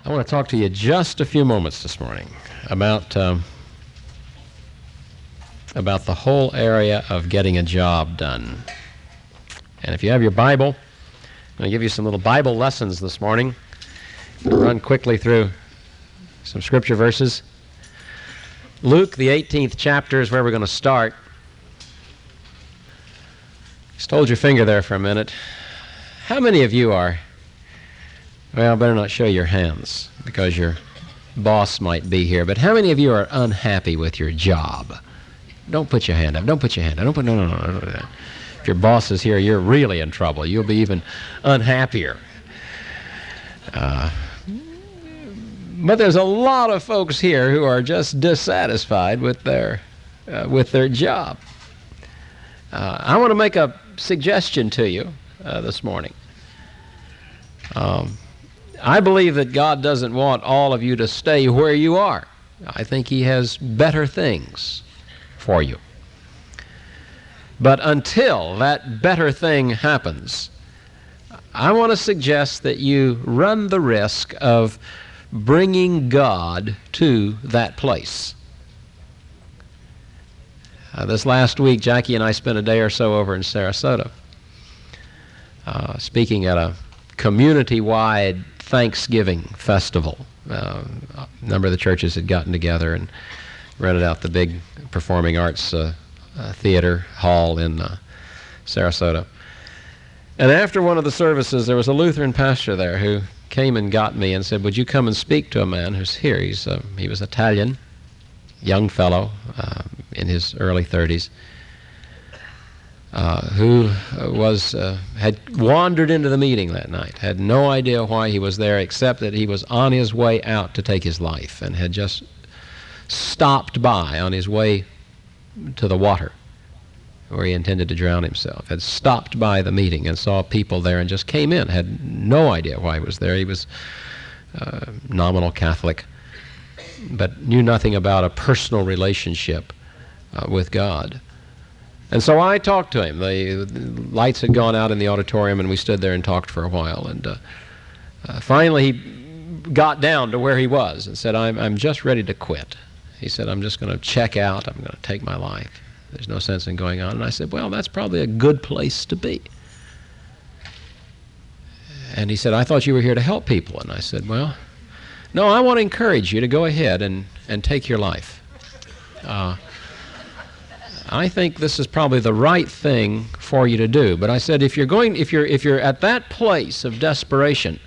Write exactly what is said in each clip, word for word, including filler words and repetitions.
I want to talk to you just a few moments this morning about um, about the whole area of getting a job done. And if you have your Bible, I'm going to give you some little Bible lessons this morning. I'm going to run quickly through some scripture verses. Luke, the eighteenth chapter, is where we're going to start. Just hold your finger there for a minute. How many of you are, well, I better not show your hands because your boss might be here, but how many of you are unhappy with your job? Don't put your hand up. Don't put your hand up. Don't put, no, no, no, no, no. If your boss is here, you're really in trouble. You'll be even unhappier. Uh, but there's a lot of folks here who are just dissatisfied with their, uh, with their job. Uh, I want to make a suggestion to you uh, this morning. Um, I believe that God doesn't want all of you to stay where you are. I think He has better things for you. But until that better thing happens, I want to suggest that you run the risk of bringing God to that place. Uh, this last week, Jackie and I spent a day or so over in Sarasota, uh, speaking at a community-wide Thanksgiving festival. Uh, a number of the churches had gotten together and rented out the big performing arts uh, uh, theater hall in uh, Sarasota. And after one of the services, there was a Lutheran pastor there who came and got me and said, "Would you come and speak to a man who's here?" He's uh, he was Italian, young fellow uh, in his early thirties. Uh, who was uh, had wandered into the meeting that night, had no idea why he was there except that he was on his way out to take his life and had just stopped by on his way to the water where he intended to drown himself, had stopped by the meeting and saw people there and just came in, had no idea why he was there. He was uh, nominal Catholic, but knew nothing about a personal relationship uh, with God. And so I talked to him. The, the lights had gone out in the auditorium, and we stood there and talked for a while. And uh, uh, finally, he got down to where he was and said, I'm, I'm just ready to quit. He said, I'm just going to check out. I'm going to take my life. There's no sense in going on. And I said, well, that's probably a good place to be. And he said, I thought you were here to help people. And I said, well, no, I want to encourage you to go ahead and, and take your life. Uh, I think this is probably the right thing for you to do. But I said, if you're going, if you're if you're at that place of desperation,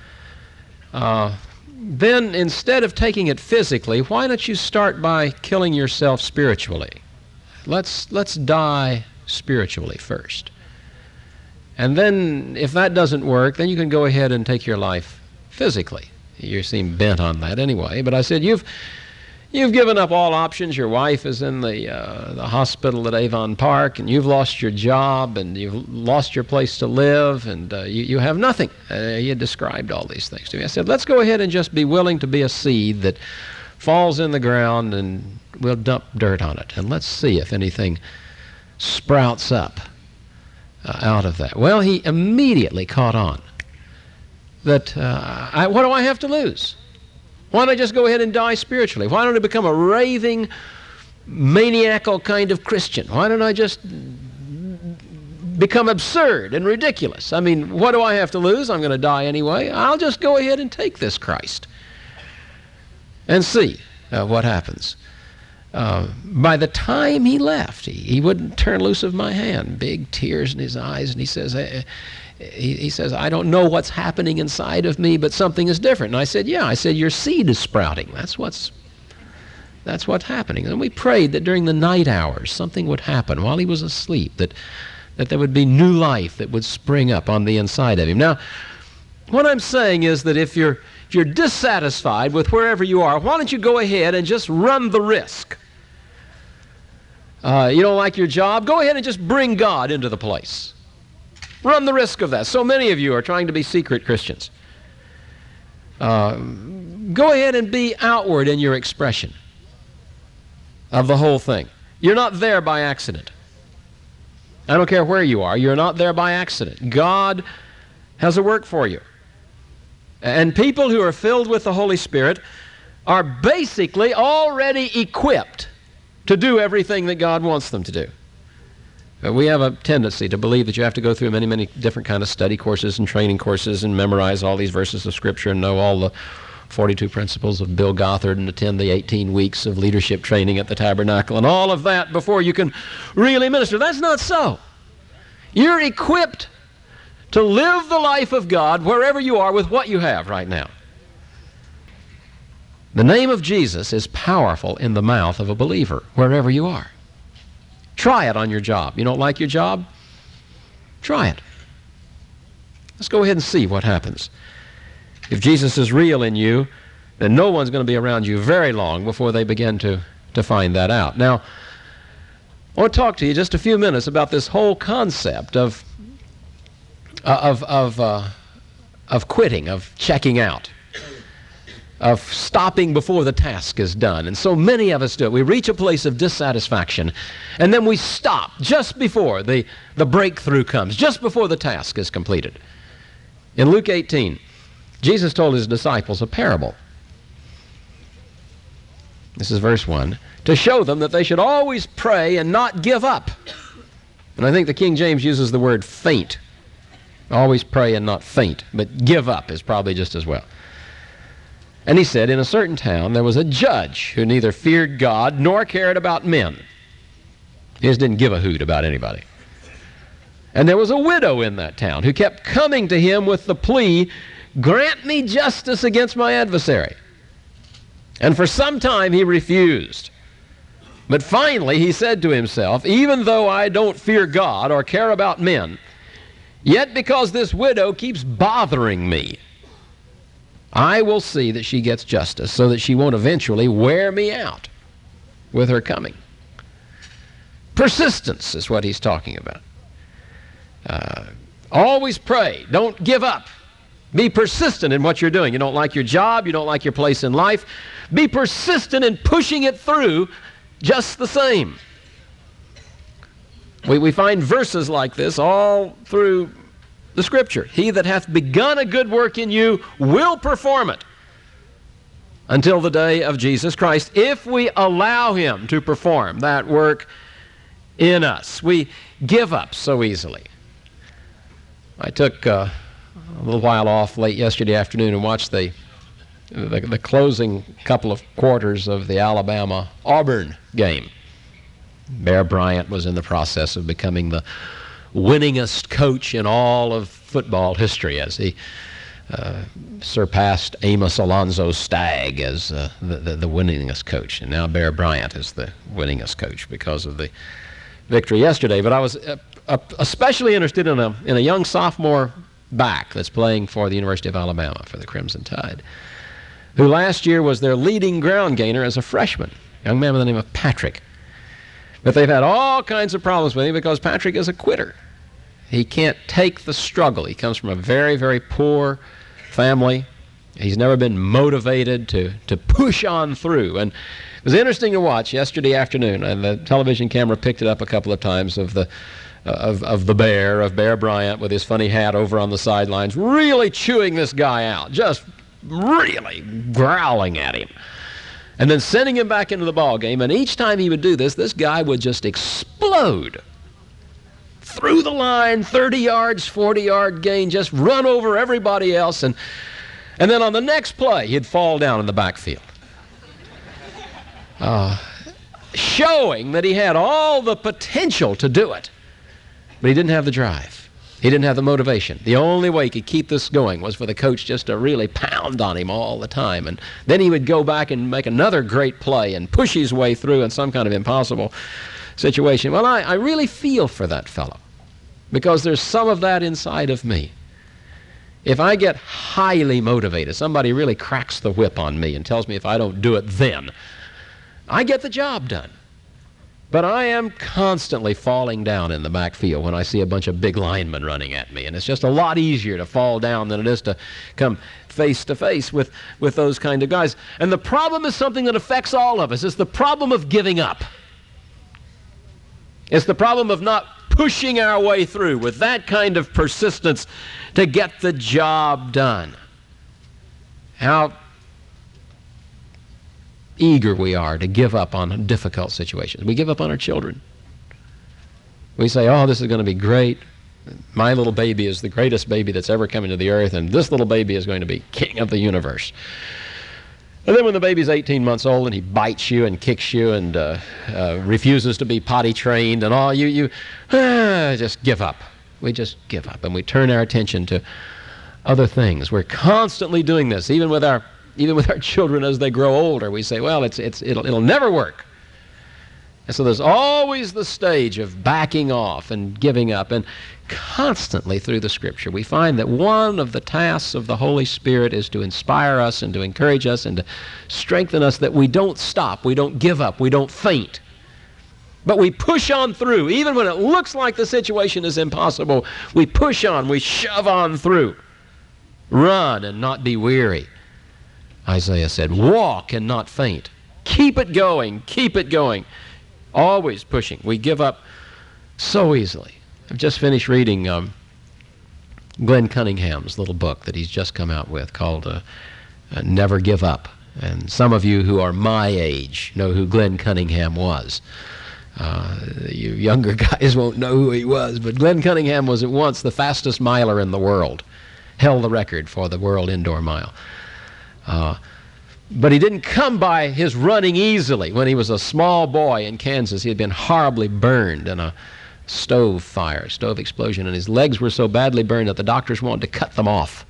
uh, then instead of taking it physically, why don't you start by killing yourself spiritually? Let's let's die spiritually first, and then if that doesn't work, then you can go ahead and take your life physically. You seem bent on that anyway. But I said, you've. You've given up all options. Your wife is in the uh, the hospital at Avon Park, and you've lost your job, and you've lost your place to live, and uh, you, you have nothing. Uh, he had described all these things to me. I said, let's go ahead and just be willing to be a seed that falls in the ground, and we'll dump dirt on it, and let's see if anything sprouts up uh, out of that. Well, he immediately caught on that, uh, I, what do I have to lose? Why don't I just go ahead and die spiritually? Why don't I become a raving, maniacal kind of Christian? Why don't I just become absurd and ridiculous? I mean, what do I have to lose? I'm going to die anyway. I'll just go ahead and take this Christ and see uh, what happens. Uh, by the time he left, he, he wouldn't turn loose of my hand, big tears in his eyes, and he says, hey, He, he says, I don't know what's happening inside of me, but something is different. And I said, yeah. I said, your seed is sprouting. That's what's that's what's happening. And we prayed that during the night hours something would happen while he was asleep, that that there would be new life that would spring up on the inside of him. Now, what I'm saying is that if you're if you're dissatisfied with wherever you are, why don't you go ahead and just run the risk? Uh, you don't like your job? Go ahead and just bring God into the place. Run the risk of that. So many of you are trying to be secret Christians. Uh, go ahead and be outward in your expression of the whole thing. You're not there by accident. I don't care where you are. You're not there by accident. God has a work for you. And people who are filled with the Holy Spirit are basically already equipped to do everything that God wants them to do. But we have a tendency to believe that you have to go through many, many different kind of study courses and training courses and memorize all these verses of Scripture and know all the forty-two principles of Bill Gothard and attend the eighteen weeks of leadership training at the Tabernacle and all of that before you can really minister. That's not so. You're equipped to live the life of God wherever you are with what you have right now. The name of Jesus is powerful in the mouth of a believer wherever you are. Try it on your job. You don't like your job? Try it. Let's go ahead and see what happens. If Jesus is real in you, then no one's going to be around you very long before they begin to, to find that out. Now, I want to talk to you just a few minutes about this whole concept of, uh, of, of, uh, of quitting, of checking out, of stopping before the task is done. And so many of us do it. We reach a place of dissatisfaction, and then we stop just before the, the breakthrough comes, just before the task is completed. In Luke eighteen, Jesus told his disciples a parable. This is verse one, to show them that they should always pray and not give up. And I think the King James uses the word faint. Always pray and not faint, but give up is probably just as well. And he said, in a certain town there was a judge who neither feared God nor cared about men. He just didn't give a hoot about anybody. And there was a widow in that town who kept coming to him with the plea, grant me justice against my adversary. And for some time he refused. But finally he said to himself, even though I don't fear God or care about men, yet because this widow keeps bothering me, I will see that she gets justice so that she won't eventually wear me out with her coming. Persistence is what he's talking about. Uh, always pray. Don't give up. Be persistent in what you're doing. You don't like your job. You don't like your place in life. Be persistent in pushing it through just the same. We, we find verses like this all through the Scripture. He that hath begun a good work in you will perform it until the day of Jesus Christ, if we allow him to perform that work in us. We give up so easily. I took uh, a little while off late yesterday afternoon and watched the, the, the closing couple of quarters of the Alabama-Auburn game. Bear Bryant was in the process of becoming the winningest coach in all of football history as he uh, surpassed Amos Alonzo Stagg as uh, the, the, the winningest coach. And now Bear Bryant is the winningest coach because of the victory yesterday. But I was uh, uh, especially interested in a, in a young sophomore back that's playing for the University of Alabama for the Crimson Tide, who last year was their leading ground gainer as a freshman, a young man by the name of Patrick. But they've had all kinds of problems with him because Patrick is a quitter. He can't take the struggle. He comes from a very, very poor family. He's never been motivated to, to push on through. And it was interesting to watch yesterday afternoon, and the television camera picked it up a couple of times, of the uh, of, of the Bear, of Bear Bryant with his funny hat over on the sidelines, really chewing this guy out, just really growling at him. And then sending him back into the ball game, and each time he would do this, this guy would just explode through the line, thirty yards, forty-yard gain, just run over everybody else, and and then on the next play, he'd fall down in the backfield. Uh, showing that he had all the potential to do it, but he didn't have the drive. He didn't have the motivation. The only way he could keep this going was for the coach just to really pound on him all the time. And then he would go back and make another great play and push his way through in some kind of impossible situation. Well, I, I really feel for that fellow because there's some of that inside of me. If I get highly motivated, somebody really cracks the whip on me and tells me if I don't do it then, I get the job done. But I am constantly falling down in the backfield when I see a bunch of big linemen running at me. And it's just a lot easier to fall down than it is to come face to face with, with those kind of guys. And the problem is something that affects all of us. It's the problem of giving up. It's the problem of not pushing our way through with that kind of persistence to get the job done. how eager we are to give up on difficult situations. We give up on our children. We say, oh, this is going to be great. My little baby is the greatest baby that's ever come into the earth, and this little baby is going to be king of the universe. And then when the baby's eighteen months old and he bites you and kicks you and uh, uh, refuses to be potty trained and all, you, you ah, just give up. We just give up, and we turn our attention to other things. We're constantly doing this, even with our even with our children as they grow older. We say, well, it's it's it'll it'll never work. And so there's always the stage of backing off and giving up. And constantly through the Scripture, we find that one of the tasks of the Holy Spirit is to inspire us and to encourage us and to strengthen us, that we don't stop, we don't give up, we don't faint. But we push on through. Even when it looks like the situation is impossible, we push on, we shove on through. Run and not be weary. Isaiah said, walk and not faint. Keep it going, keep it going. Always pushing. We give up so easily. I've just finished reading um, Glenn Cunningham's little book that he's just come out with called uh, uh, Never Give Up. And some of you who are my age know who Glenn Cunningham was. Uh, you younger guys won't know who he was, but Glenn Cunningham was at once the fastest miler in the world, held the record for the world indoor mile. Uh, But he didn't come by his running easily. When he was a small boy in Kansas, he had been horribly burned in a stove fire, stove explosion, and his legs were so badly burned that the doctors wanted to cut them off.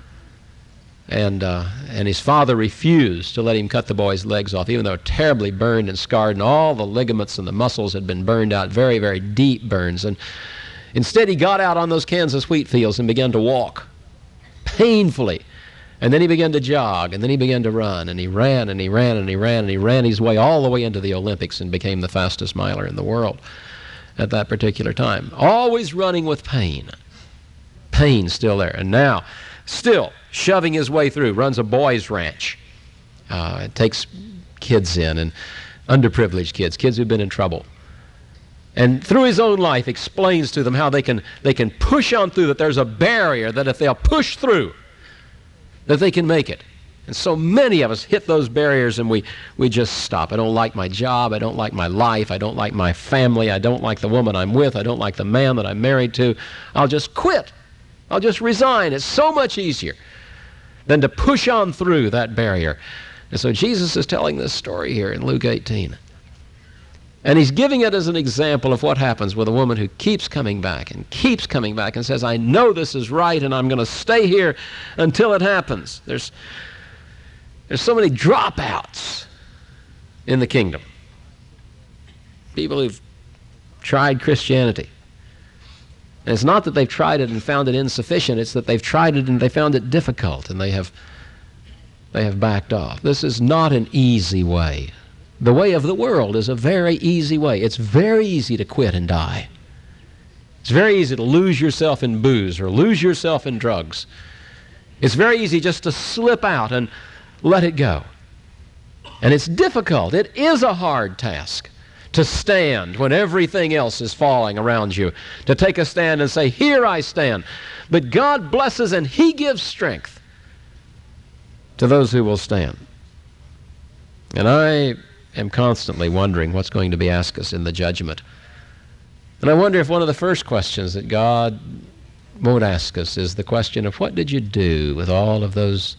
And uh, and his father refused to let him cut the boy's legs off, even though terribly burned and scarred, and all the ligaments and the muscles had been burned out, very, very deep burns. And instead he got out on those Kansas wheat fields and began to walk painfully. And then he began to jog, and then he began to run, and he ran, and he ran, and he ran, and he ran his way all the way into the Olympics and became the fastest miler in the world at that particular time. Always running with pain. Pain still there. And now, still shoving his way through, runs a boys' ranch. Uh, takes kids in, and underprivileged kids, kids who've been in trouble. And through his own life explains to them how they can, they can push on through, that there's a barrier that if they'll push through, that they can make it. And so many of us hit those barriers and we, we just stop. I don't like my job. I don't like my life. I don't like my family. I don't like the woman I'm with. I don't like the man that I'm married to. I'll just quit. I'll just resign. It's so much easier than to push on through that barrier. And so Jesus is telling this story here in Luke eighteen. And he's giving it as an example of what happens with a woman who keeps coming back and keeps coming back and says, I know this is right and I'm going to stay here until it happens. There's, there's so many dropouts in the kingdom. People who've tried Christianity. And it's not that they've tried it and found it insufficient, it's that they've tried it and they found it difficult and they have, they have backed off. This is not an easy way. The way of the world is a very easy way. It's very easy to quit and die. It's very easy to lose yourself in booze or lose yourself in drugs. It's very easy just to slip out and let it go. And it's difficult. It is a hard task to stand when everything else is falling around you, to take a stand and say, here I stand. But God blesses and He gives strength to those who will stand. And I am constantly wondering what's going to be asked us in the judgment. And I wonder if one of the first questions that God won't ask us is the question of what did you do with all of those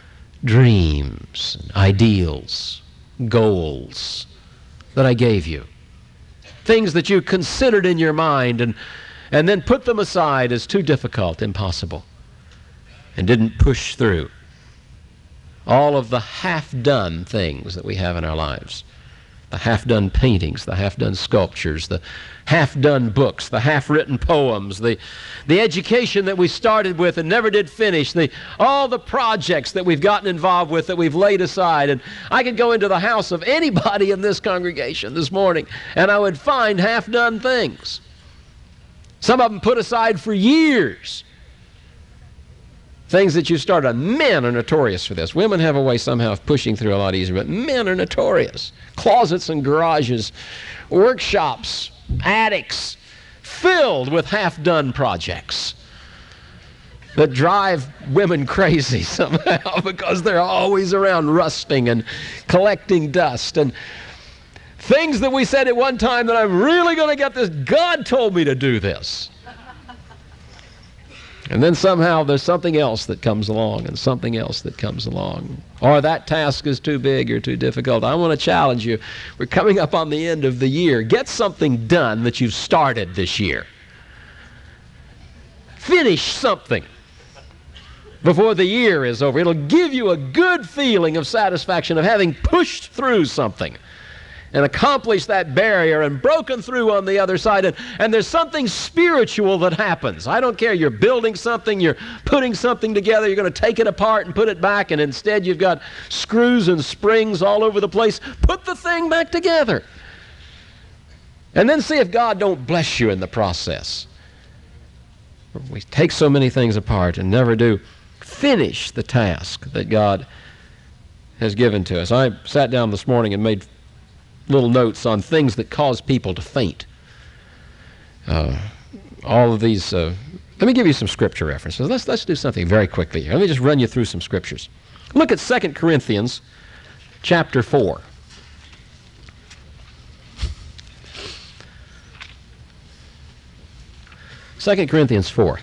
dreams, ideals, goals that I gave you? Things that you considered in your mind and, and then put them aside as too difficult, impossible, and didn't push through. All of the half-done things that we have in our lives. The half-done paintings, the half-done sculptures, the half-done books, the half-written poems, the, the education that we started with and never did finish, the, all the projects that we've gotten involved with that we've laid aside. And I could go into the house of anybody in this congregation this morning and I would find half-done things. Some of them put aside for years. Things that you started on. Men are notorious for this. Women have a way somehow of pushing through a lot easier, but men are notorious. Closets and garages, workshops, attics, filled with half-done projects. that drive women crazy somehow because they're always around rusting and collecting dust. And things that we said at one time that I'm really going to get this. God told me to do this. And then somehow there's something else that comes along and something else that comes along. Or that task is too big or too difficult. I want to challenge you. We're coming up on the end of the year. Get something done that you've started this year. Finish something before the year is over. It'll give you a good feeling of satisfaction of having pushed through something and accomplished that barrier and broken through on the other side. And, and there's something spiritual that happens. I don't care. You're building something. You're putting something together. You're going to take it apart and put it back. And instead you've got screws and springs all over the place. Put the thing back together. And then see if God don't bless you in the process. We take so many things apart and never do finish the task that God has given to us. I sat down this morning and made little notes on things that cause people to faint. Uh, all of these, uh, let me give you some scripture references. Let's, let's do something very quickly here. Let me just run you through some scriptures. Look at Second Corinthians chapter four. Second Corinthians four.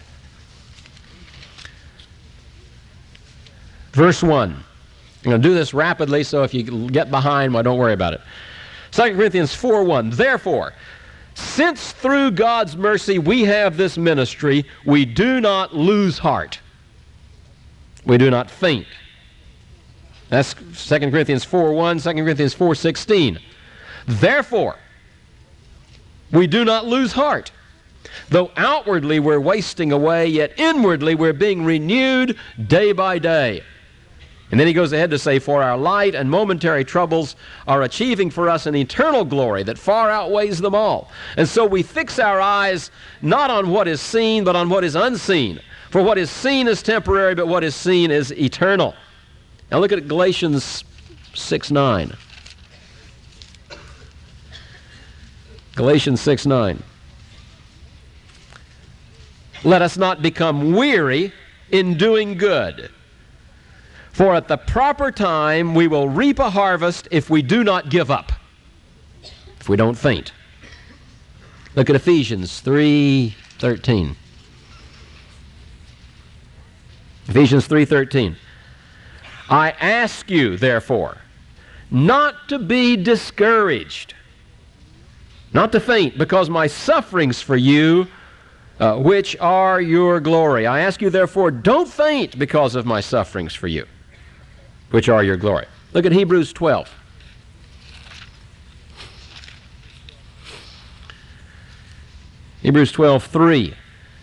Verse one. I'm going to do this rapidly, so if you get behind, well, don't worry about it. Second Corinthians four one. Therefore, since through God's mercy we have this ministry, we do not lose heart. We do not faint. That's Second Corinthians four one, Second Corinthians four sixteen. Therefore, we do not lose heart. Though outwardly we're wasting away, yet inwardly we're being renewed day by day. And then he goes ahead to say, for our light and momentary troubles are achieving for us an eternal glory that far outweighs them all. And so we fix our eyes not on what is seen, but on what is unseen. For what is seen is temporary, but what is seen is eternal. Now look at Galatians six nine. Galatians six nine. Let us not become weary in doing good. For at the proper time we will reap a harvest if we do not give up, if we don't faint. Look at Ephesians three thirteen. Ephesians three thirteen. I ask you, therefore, not to be discouraged, not to faint, because my sufferings for you, uh, which are your glory. I ask you, therefore, don't faint because of my sufferings for you, which are your glory. Look at Hebrews twelve. Hebrews twelve three.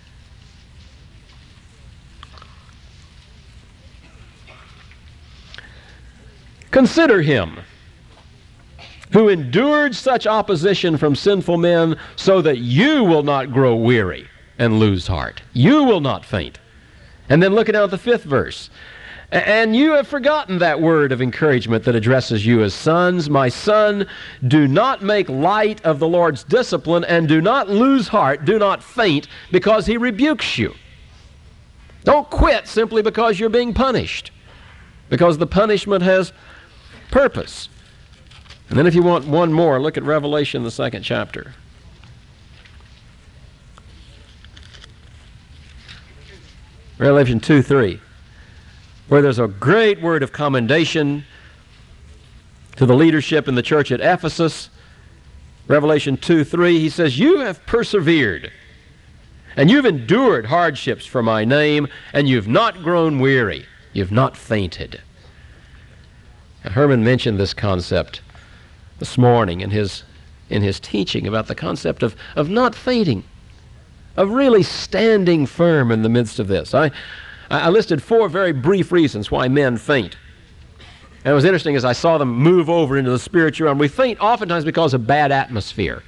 Consider him who endured such opposition from sinful men, so that you will not grow weary and lose heart. You will not faint. And then look at now the fifth verse. And you have forgotten that word of encouragement that addresses you as sons. My son, do not make light of the Lord's discipline, and do not lose heart, do not faint, because he rebukes you. Don't quit simply because you're being punished, because the punishment has purpose. And then if you want one more, look at Revelation, the second chapter. Revelation two three. Where there's a great word of commendation to the leadership in the church at Ephesus. Revelation two three, he says, you have persevered, and you've endured hardships for my name, and you've not grown weary. You've not fainted. Now, Herman mentioned this concept this morning in his, in his teaching about the concept of, of not fainting, of really standing firm in the midst of this. I I listed four very brief reasons why men faint. And it was interesting as I saw them move over into the spiritual realm. We faint oftentimes because of bad atmosphere.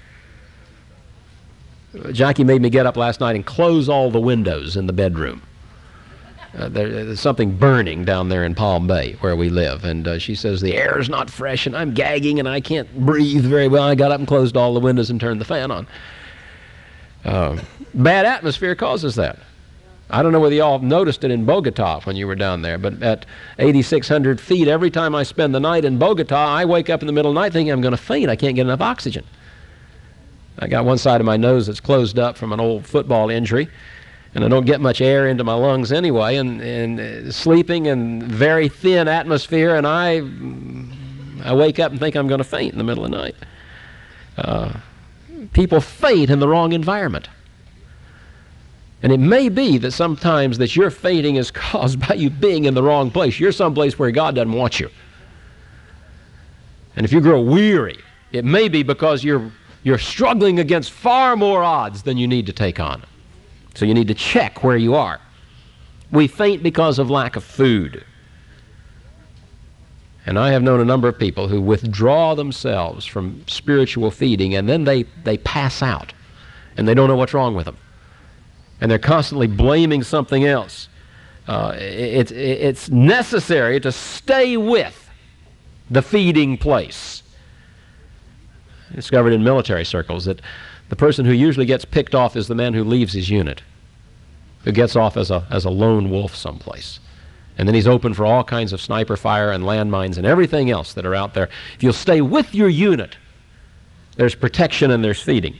Jackie made me get up last night and close all the windows in the bedroom. Uh, there, there's something burning down there in Palm Bay where we live. And uh, she says, the air is not fresh and I'm gagging and I can't breathe very well. I got up and closed all the windows and turned the fan on. Uh, bad atmosphere causes that. I don't know whether you all noticed it in Bogota when you were down there, but at eighty-six hundred feet, every time I spend the night in Bogota, I wake up in the middle of the night thinking I'm going to faint. I can't get enough oxygen. I got one side of my nose that's closed up from an old football injury, and I don't get much air into my lungs anyway, and, and uh, sleeping in very thin atmosphere, and I, I wake up and think I'm going to faint in the middle of the night. Uh, people faint in the wrong environment. And it may be that sometimes that your fainting is caused by you being in the wrong place. You're someplace where God doesn't want you. And if you grow weary, it may be because you're, you're struggling against far more odds than you need to take on. So you need to check where you are. We faint because of lack of food. And I have known a number of people who withdraw themselves from spiritual feeding, and then they, they pass out, and they don't know what's wrong with them. And they're constantly blaming something else. Uh, it, it, it's necessary to stay with the feeding place. I discovered in military circles that the person who usually gets picked off is the man who leaves his unit, who gets off as a, as a lone wolf someplace. And then he's open for all kinds of sniper fire and landmines and everything else that are out there. If you'll stay with your unit, there's protection and there's feeding.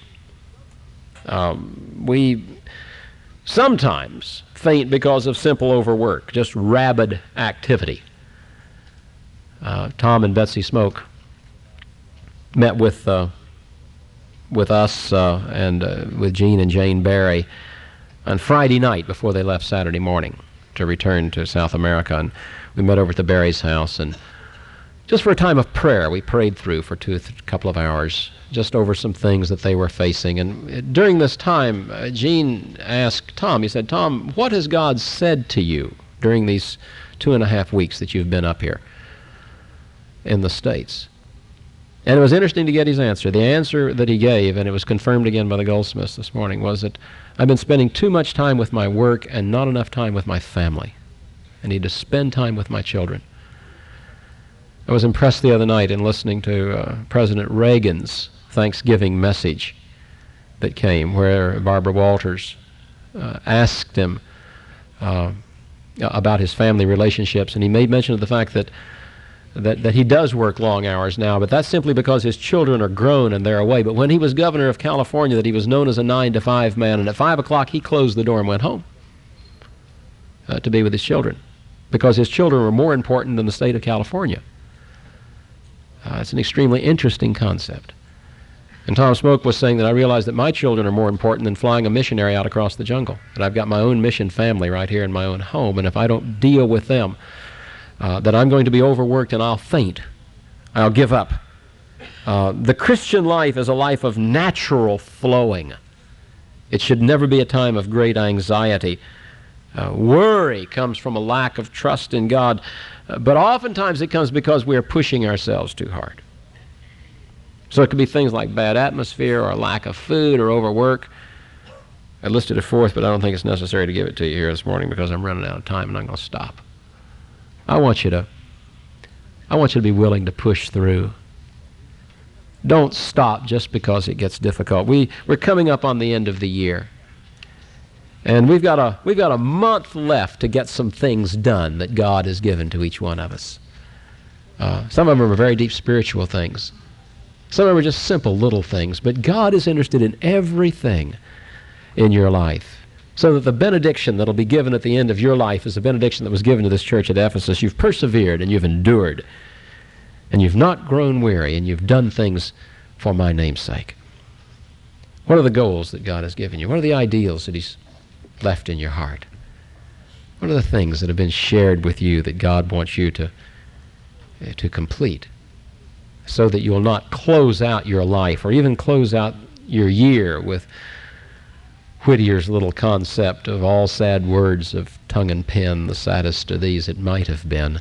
Um, we sometimes faint because of simple overwork, just rabid activity. Uh, Tom and Betsy Smoke met with uh, with us uh, and uh, with Gene and Jane Barry on Friday night before they left Saturday morning to return to South America, and we met over at the Barry's house, and just for a time of prayer, we prayed through for two, a couple of hours, just over some things that they were facing. And during this time, uh, Gene asked Tom, he said, Tom, what has God said to you during these two and a half weeks that you've been up here in the States? And it was interesting to get his answer. The answer that he gave, and it was confirmed again by the Goldsmiths this morning, was that I've been spending too much time with my work and not enough time with my family. I need to spend time with my children. I was impressed the other night in listening to uh, President Reagan's Thanksgiving message that came, where Barbara Walters uh, asked him uh, about his family relationships, and he made mention of the fact that That, that he does work long hours now, but that's simply because his children are grown and they're away. But when he was governor of California, that he was known as a nine to five man, and at five o'clock he closed the door and went home uh, to be with his children, because his children were more important than the state of California. Uh, it's an extremely interesting concept. And Tom Smoke was saying that I realize that my children are more important than flying a missionary out across the jungle, that I've got my own mission family right here in my own home, and if I don't deal with them, Uh, that I'm going to be overworked and I'll faint. I'll give up. Uh, the Christian life is a life of natural flowing. It should never be a time of great anxiety. Uh, worry comes from a lack of trust in God, uh, but oftentimes it comes because we are pushing ourselves too hard. So it could be things like bad atmosphere or lack of food or overwork. I listed a fourth, but I don't think it's necessary to give it to you here this morning because I'm running out of time and I'm going to stop. I want you to, I want you to be willing to push through. Don't stop just because it gets difficult. We, we're coming up on the end of the year. And we've got a, we've got a month left to get some things done that God has given to each one of us. Uh, some of them are very deep spiritual things. Some of them are just simple little things. But God is interested in everything in your life. So that the benediction that will be given at the end of your life is the benediction that was given to this church at Ephesus. You've persevered and you've endured, and you've not grown weary, and you've done things for my name's sake. What are the goals that God has given you? What are the ideals that He's left in your heart? What are the things that have been shared with you that God wants you to, uh, to complete, so that you'll not close out your life or even close out your year with Whittier's little concept of all sad words of tongue and pen, the saddest of these it might have been,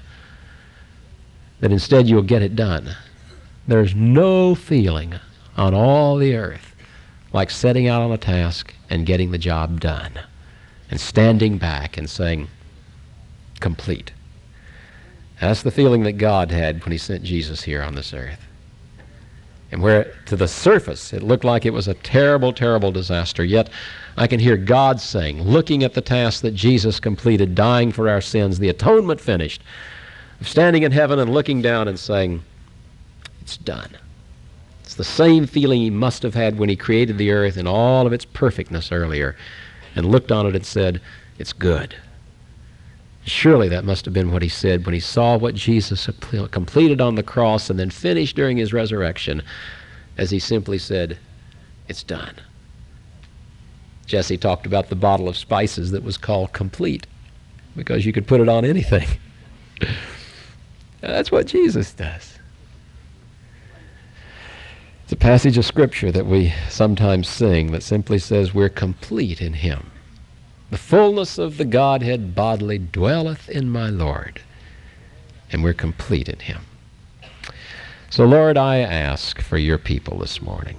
that instead you'll get it done. There's no feeling on all the earth like setting out on a task and getting the job done and standing back and saying, complete. That's the feeling that God had when He sent Jesus here on this earth. And where to the surface it looked like it was a terrible, terrible disaster, yet I can hear God saying, looking at the task that Jesus completed, dying for our sins, the atonement finished, standing in heaven and looking down and saying, it's done. It's the same feeling he must have had when he created the earth in all of its perfectness earlier and looked on it and said, it's good. Surely that must have been what he said when he saw what Jesus completed on the cross and then finished during his resurrection, as he simply said, it's done. Jesse talked about the bottle of spices that was called complete because you could put it on anything. That's what Jesus does. It's a passage of Scripture that we sometimes sing that simply says we're complete in him. The fullness of the Godhead bodily dwelleth in my Lord, and we're complete in him. So, Lord, I ask for your people this morning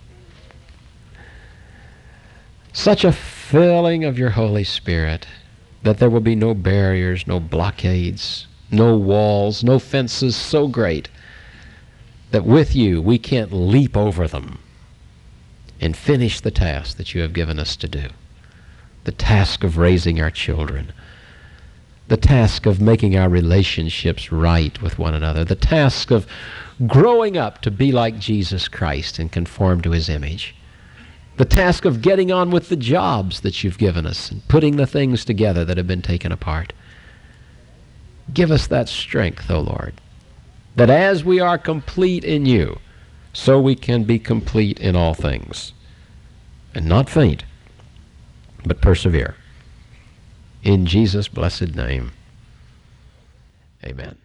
such a filling of your Holy Spirit that there will be no barriers, no blockades, no walls, no fences so great that with you we can't leap over them and finish the task that you have given us to do. The task of raising our children, the task of making our relationships right with one another, the task of growing up to be like Jesus Christ and conform to his image, the task of getting on with the jobs that you've given us and putting the things together that have been taken apart. Give us that strength, O Lord, that as we are complete in you, so we can be complete in all things, and not faint, but persevere. In Jesus' blessed name, amen.